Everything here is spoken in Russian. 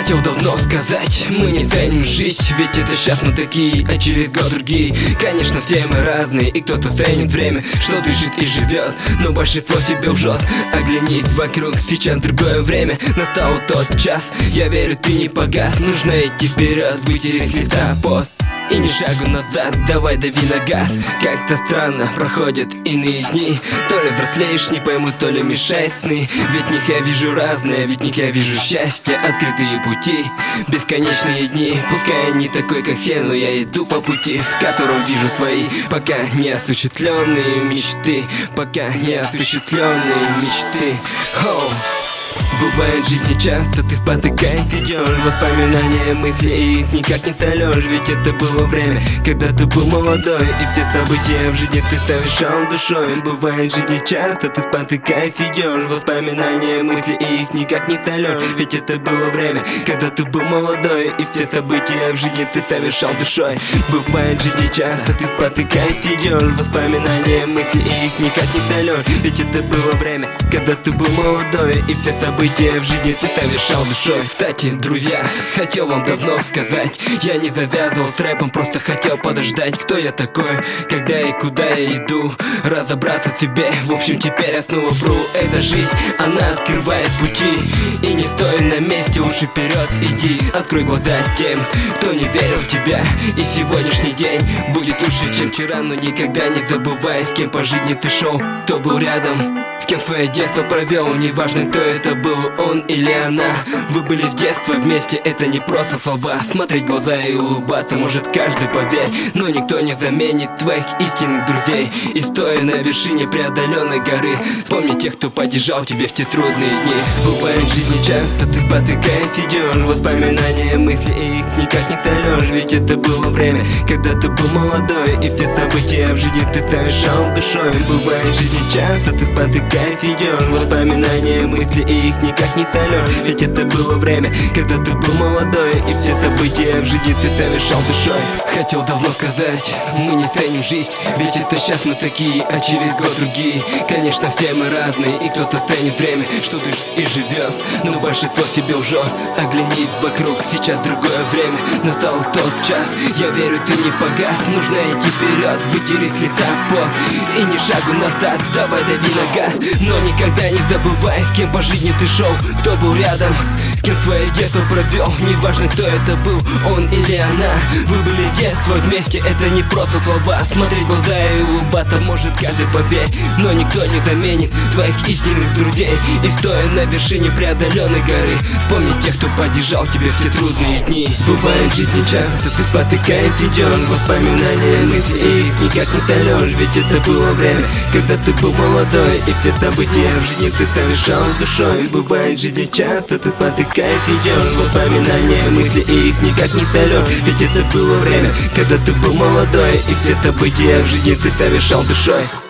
Хотел давно сказать, мы не ценим жизнь, ведь это сейчас мы такие, а через год другие. Конечно, все мы разные, и кто-то ценит время, что дышит и живет, но большинство себе лжет. Оглянись вокруг, сейчас другое время, настал тот час. Я верю, ты не погас, нужно идти вперед, вытереть с лица пот. И ни шагу назад, давай дави на газ. Как-то странно проходят иные дни, то ли взрослеешь, не пойму, то ли мешает сны. Ведь в них я вижу разное, ведь в них я вижу счастье, открытые пути, бесконечные дни. Пускай я не такой, как все, но я иду по пути, в котором вижу свои пока не осуществленные мечты. Пока не осуществленные мечты. Бывает в жизни часто, ты спотыкаясь идешь, воспоминания, мысли, и их никак не сольешь. Ведь это было время, когда ты был молодой, и все события в жизни ты совершал душой. Бывает в жизни часто, ты спотыкаясь идешь, воспоминания, мысли, и их никак не сольешь. Ведь это было время, когда ты был молодой, и все события в жизни ты совершал душой. Бывает в жизни часто, ты спотыкаясь идешь, воспоминания, мысли, и их никак не сольешь. Ведь это было время, когда ты был молодой, и все события в жизни ты совершал душой. Кстати, друзья, хотел вам давно сказать, я не завязывал с рэпом, просто хотел подождать. Кто я такой, когда и куда я иду, разобраться в себе. В общем, теперь я снова вру. Эта жизнь, она открывает пути, и не стой на месте, уж вперед иди. Открой глаза тем, кто не верил в тебя, и сегодняшний день будет лучше, чем вчера. Но никогда не забывай, с кем по жизни ты шел, кто был рядом, с кем свое детство провел. Неважно, кто это был, он или она. Вы были в детстве вместе, это не просто слова. Смотреть в глаза и улыбаться может каждый, поверь, но никто не заменит твоих истинных друзей. И стоя на вершине преодоленной горы, вспомни тех, кто поддержал тебя в те трудные дни. Бывает в жизни часто, ты спотыкаясь идешь, воспоминания, мысли, и их никак не сольешь. Ведь это было время, когда ты был молодой, и все события в жизни ты совершал душой. Бывает в жизни часто, ты спотыкаясь идешь, воспоминания, мысли, и их никак не сольешь. Ведь это было время, когда ты был молодой, и все события в жизни ты совершал душой. Хотел давно сказать, мы не ценим жизнь, ведь это сейчас мы такие, а через год другие. Конечно, все мы разные, и кто-то ценит время, что дышит и живет, но большинство себе лжет. Оглянись вокруг, сейчас другое время, настал тот час. Я верю, ты не погас, нужно идти вперед, вытереть с лица пот. И ни шагу назад, давай дави на газ. Но никогда не забывай, с кем по жизни ты шел, кто был рядом, с кем свое детство провел. Неважно, кто это был, он или она. Вы были в детстве вместе, это не просто слова. Смотреть в глаза и улыбаться может каждый, поверь, но никто не заменит твоих истинных друзей. И стоя на вершине преодоленной горы, вспомни тех, кто поддержал тебя в те трудные дни. Бывает в жизни часто, ты спотыкаясь идешь, воспоминания, мысли, и их никак не сольешь. Ведь это было время, когда ты был молодой, и все события в жизни ты совершал душой. Бывает в жизни часто, ты спотыкаясь идешь, воспоминания, мысли, и их никак не сольешь. Ведь это было время, когда ты был молодой, и все события в жизни ты совершал душой.